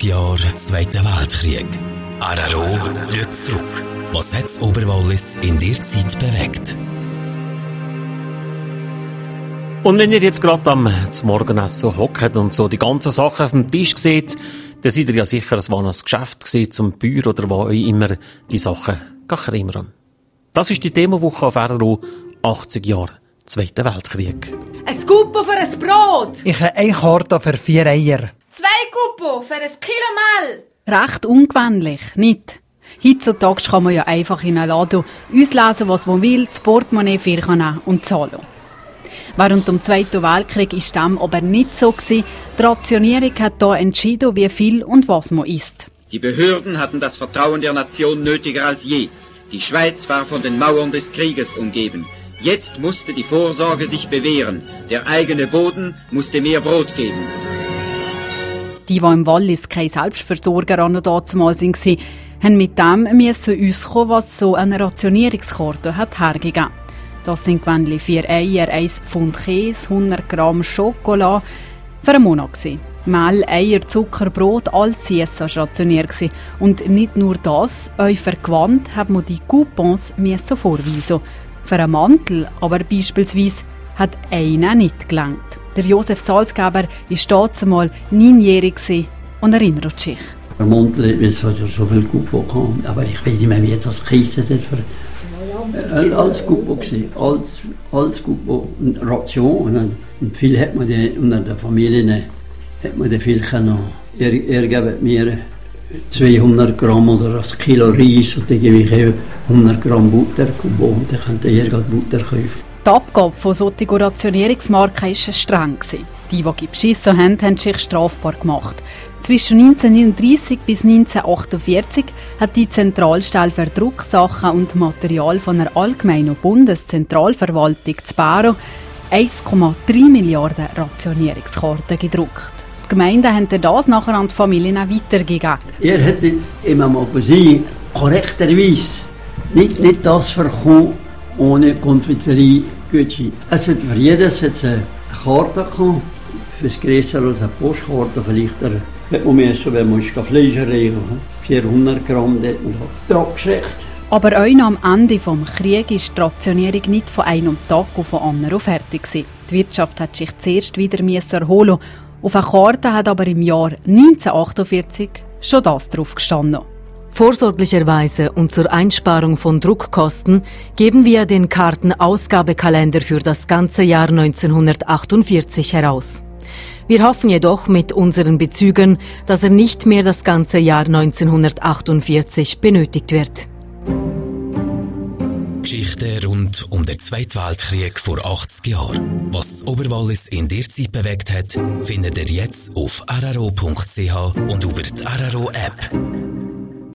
80 Jahre Zweiter Weltkrieg. RRO schaut zurück. Was hat das Oberwallis in der Zeit bewegt? Und wenn ihr jetzt gerade am Morgenessen so hockt und so die ganzen Sachen auf dem Tisch seht, dann seid ihr ja sicher, es war ein Geschäft gewesen, zum Bäuer oder wo euch immer die Sachen krimmern. Das ist die Themenwoche auf RRO 80 Jahre Zweiter Weltkrieg. Ein Guppo für ein Brot! Ich habe eine Karte für 4 Eier. 2 Guppo für ein Kilo Mehl! Recht ungewöhnlich, nicht? Heutzutage kann man ja einfach in einen Laden auslesen, was man will, das Portemonnaie nehmen und zahlen. Während dem Zweiten Weltkrieg war dem aber nicht so. Die Rationierung hat hier entschieden, wie viel und was man isst. Die Behörden hatten das Vertrauen der Nation nötiger als je. Die Schweiz war von den Mauern des Krieges umgeben. Jetzt musste die Vorsorge sich bewähren. Der eigene Boden musste mehr Brot geben. Die im Wallis keine Selbstversorger an damals waren, haben mit dem uns kommen, was so eine Rationierungskarte hat hergegeben. Das sind gewöhnlich 4 Eier, 1 Pfund Käse, 100 Gramm Schokolade für einen Monat. Mehl, Eier, Zucker, Brot, alles war rationiert. Und nicht nur das, auch für Gewand hat man die Coupons vorweisen. Für einen Mantel aber beispielsweise hat einer nicht gelangt. Der Josef Salzgeber war damals 9-jährig und erinnert sich. Der Mantel hat ja so viel Coupons gehabt, aber ich weiß nicht mehr, wie das geheissen hat. Als Coupon gewesen, als Coupon und Ration. Und viel hat man unter den Familien hat man viel können. Er gibt mir 200 Gramm oder ein Kilo Reis und dann gebe ich 100 Gramm Butter und dann könnt ihr Butter kaufen. Die Abgabe von solchen Rationierungsmarken war streng. Die beschissen haben, haben sich strafbar gemacht. Zwischen 1939 bis 1948 hat die Zentralstelle für Drucksachen und Material von der Allgemeinen Bundeszentralverwaltung zu Baro 1,3 Milliarden Rationierungskarten gedruckt. Die Gemeinden haben das nachher an die Familien auch weitergegeben. Er hätte immer mal gesehen, korrekterweise nicht das verkaufen ohne Konfiserie-Gutschein. Es hat für jedes eine Karte gehabt, für das Größere als eine Postkarte vielleicht. Wenn man Fleisch erreichen 400 Gramm, dort man abgeschreckt. Aber auch noch am Ende des Krieges ist die Rationierung nicht von einem Tag auf den anderen fertig gewesen. Die Wirtschaft hat sich zuerst wieder erholen. Auf einer Karte hat aber im Jahr 1948 schon das drauf gestanden. Vorsorglicherweise und zur Einsparung von Druckkosten geben wir den Kartenausgabekalender für das ganze Jahr 1948 heraus. Wir hoffen jedoch mit unseren Bezügen, dass er nicht mehr das ganze Jahr 1948 benötigt wird. Geschichte rund um den Zweiten Weltkrieg vor 80 Jahren. Was das Oberwallis in der Zeit bewegt hat, findet ihr jetzt auf rro.ch und über die RRO-App.